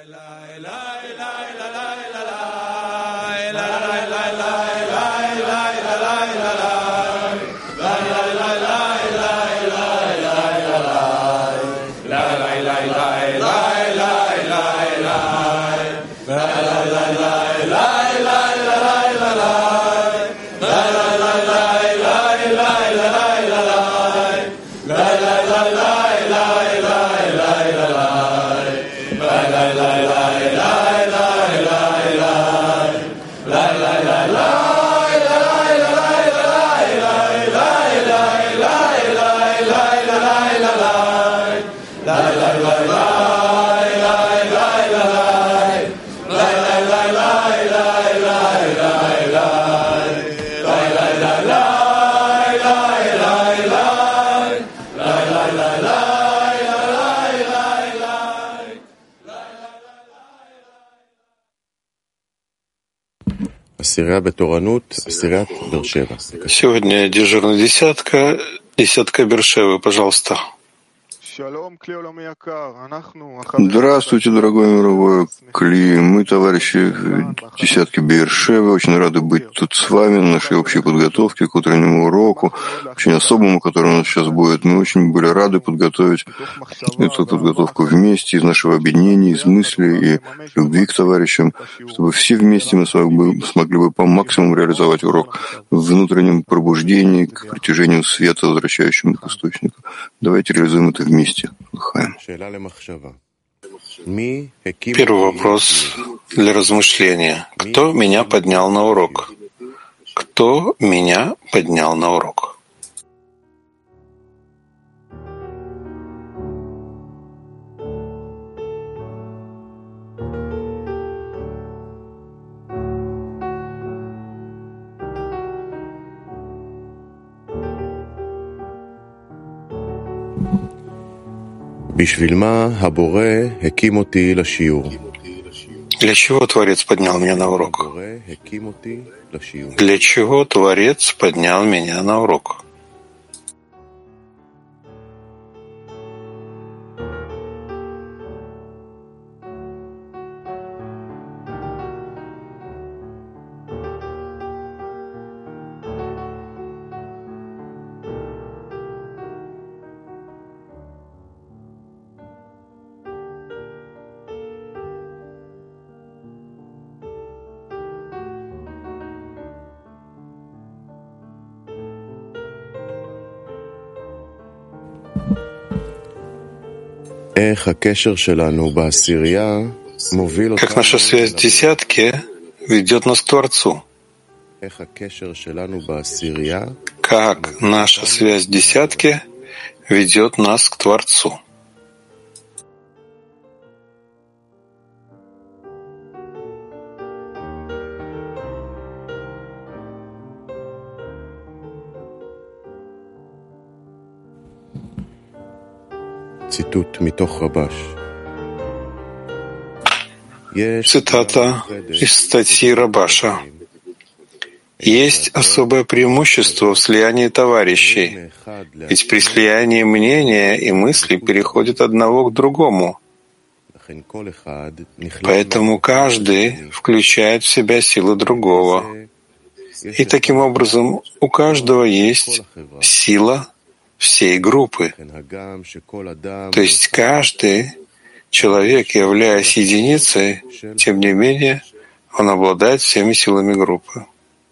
Сегодня дежурная десятка, десятка Бершевы, пожалуйста. Здравствуйте, дорогой мировой Кли. Мы, товарищи десятки Беэр-Шевы, очень рады быть тут с вами на нашей общей подготовке к утреннему уроку, очень особому, который у нас сейчас будет. Мы очень были рады подготовить эту подготовку вместе, из нашего объединения, из мыслей и любви к товарищам, чтобы все вместе мы смогли бы по максимуму реализовать урок в внутреннем пробуждении к притяжению света, возвращающему к источнику. Давайте реализуем это вместе. Первый вопрос для размышления. Кто меня поднял на урок? Кто меня поднял на урок? Для чего Творец поднял меня на урок? Для чего Творец поднял меня на урок? Как наша связь в десятке ведет нас к Творцу? Как наша связь в десятке ведет нас к Творцу? Цитата из статьи Рабаша. Есть особое преимущество в слиянии товарищей, ведь при слиянии мнения и мыслей переходит одного к другому. Поэтому каждый включает в себя силы другого. И таким образом у каждого есть сила всей группы. То есть каждый человек, являясь единицей, тем не менее, он обладает всеми силами группы.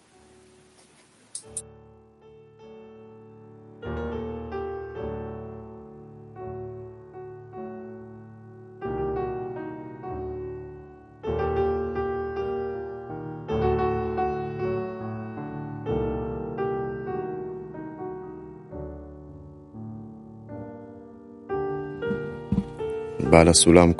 Бааль Сулам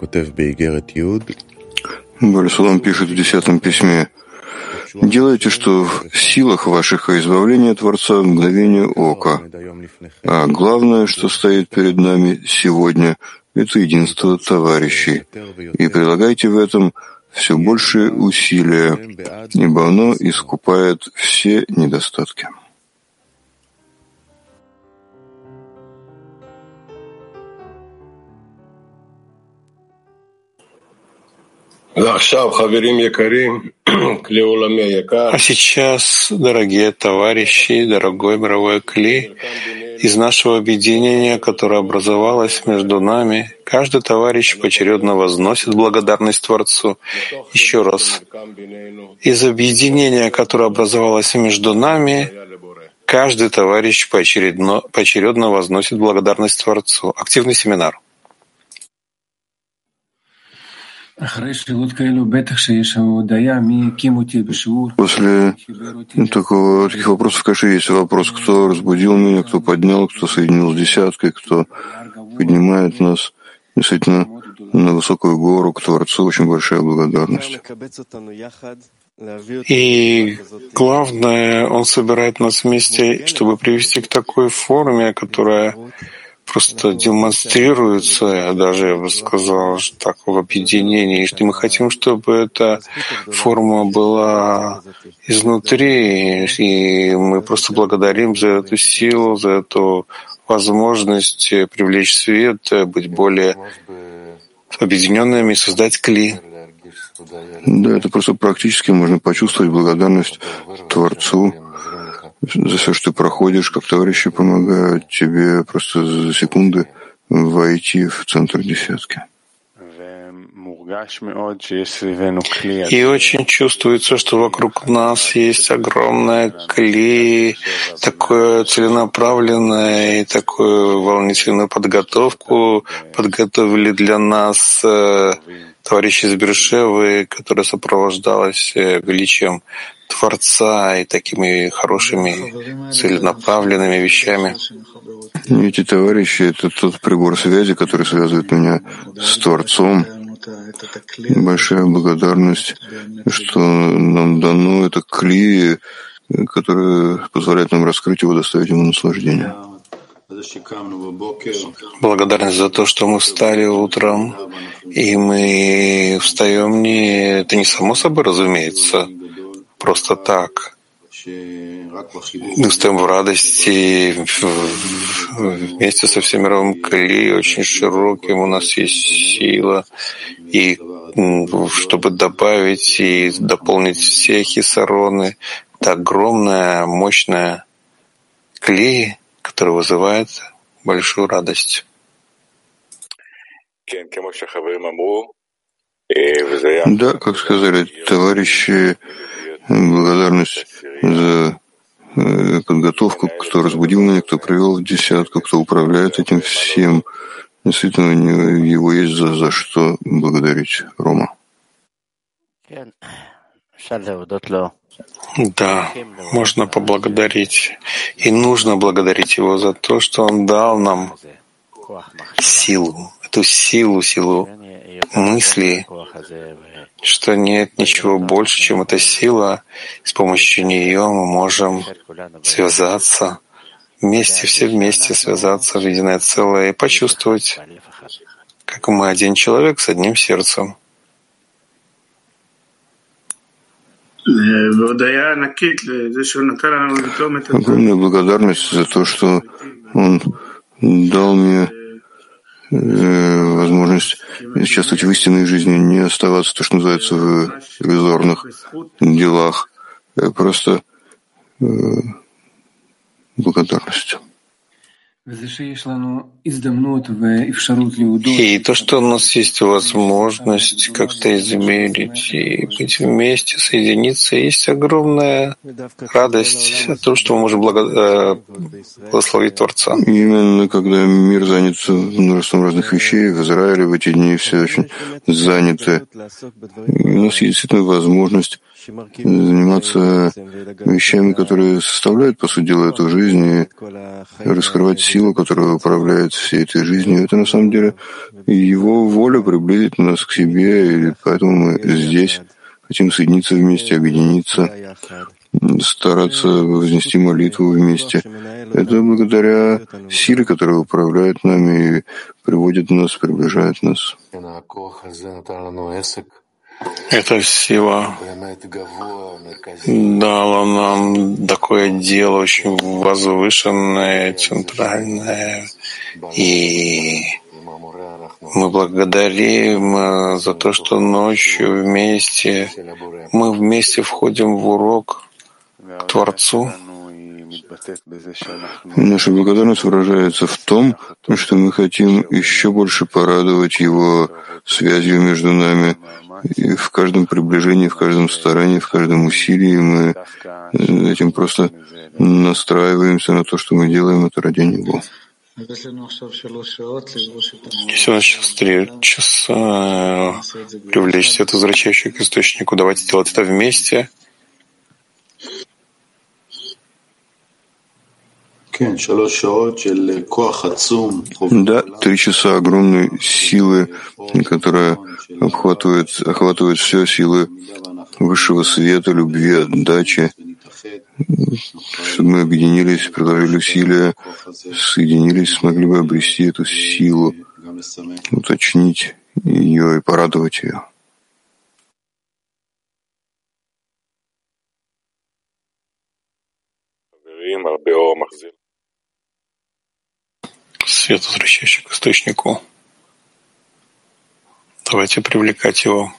пишет в 10 письме: «Делайте, что в силах ваших о избавлении Творца в мгновение ока. А главное, что стоит перед нами сегодня, это единство товарищей. И прилагайте в этом все большие усилия, ибо оно искупает все недостатки». А сейчас, дорогие товарищи, дорогой мировой Кли, из нашего объединения, которое образовалось между нами, каждый товарищ поочередно возносит благодарность Творцу. Еще раз. Из объединения, которое образовалось между нами, каждый товарищ поочередно возносит благодарность Творцу. Активный семинар. После таких вопросов, конечно, есть вопрос, кто разбудил меня, кто поднял, кто соединил с десяткой, кто поднимает нас действительно на высокую гору, к Творцу. Очень большая благодарность. И главное, он собирает нас вместе, чтобы привести к такой форме, которая просто демонстрируется, я даже бы сказал, что так в объединении, и мы хотим, чтобы эта форма была изнутри, и мы просто благодарим за эту силу, за эту возможность привлечь свет, быть более объединенными, создать кли. Да, это просто практически можно почувствовать благодарность Творцу за все, что ты проходишь, как товарищи помогают тебе просто за секунды войти в центр десятки. И очень чувствуется, что вокруг нас есть огромное кли, такое целенаправленное и такую волнительную подготовку подготовили для нас товарищи из Бершевы, которая сопровождалась величием Творца и такими хорошими целенаправленными вещами. Эти товарищи — это тот прибор связи, который связывает меня с Творцом. Большая благодарность, что нам дано это кли, которое позволяет нам раскрыть его, доставить ему наслаждение. Благодарность за то, что мы встали утром, и мы встаем это не само собой разумеется, просто так. Мы встаем в радости вместе со всемировым кли, очень широким, у нас есть сила, и чтобы добавить и дополнить все хисароны, это огромная, мощная кли, которая вызывает большую радость. Да, как сказали товарищи, благодарность за подготовку, кто разбудил меня, кто привел в десятку, кто управляет этим всем. Действительно, его есть за что благодарить, Рома. Да, можно поблагодарить. И нужно благодарить его за то, что он дал нам силу, эту силу мысли, что нет ничего больше, чем эта сила. С помощью нее мы можем связаться вместе, все вместе связаться в единое целое и почувствовать, как мы один человек с одним сердцем. Огромная благодарность за то, что он дал мне возможность участвовать в истинной жизни, не оставаться, то, что называется, в иллюзорных делах. Просто благодарность. И то, что у нас есть возможность как-то измерить и быть вместе, соединиться, есть огромная радость от того, что мы можем благословить Творца. Именно когда мир занят множеством разных вещей, в Израиле в эти дни все очень заняты. И у нас есть действительно возможность заниматься вещами, которые составляют, по сути дела, эту жизнь, и раскрывать силу, которая управляет всей этой жизнью. Это на самом деле его воля приблизить нас к себе, и поэтому мы здесь хотим соединиться вместе, объединиться, стараться вознести молитву вместе. Это благодаря силе, которая управляет нами и приводит нас, приближает нас. Эта сила дала нам такое дело очень возвышенное, центральное, и мы благодарим за то, что ночью мы вместе входим в урок к Творцу. Наша благодарность выражается в том, что мы хотим еще больше порадовать Его связью между нами. И в каждом приближении, в каждом старании, в каждом усилии мы этим просто настраиваемся на то, что мы делаем это ради Него. Если у нас сейчас 3 часа привлечь свет, возвращающий к источнику, давайте делать это вместе. Да, 3 часа огромной силы, которая охватывает все, силы высшего света, любви, отдачи, чтобы мы объединились, приложили усилия, соединились, смогли бы обрести эту силу, уточнить ее и порадовать ее. Свет, возвращающий к источнику. Давайте привлекать его.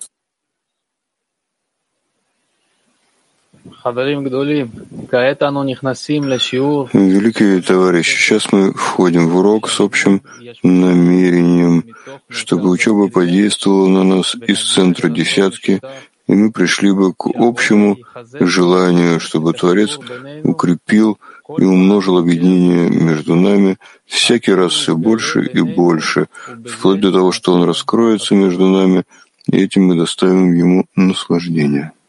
Великие товарищи, сейчас мы входим в урок с общим намерением, чтобы учеба подействовала на нас из центра десятки, и мы пришли бы к общему желанию, чтобы Творец укрепил и умножил объединение между нами всякий раз все больше и больше, вплоть до того, что он раскроется между нами, и этим мы доставим ему наслаждение.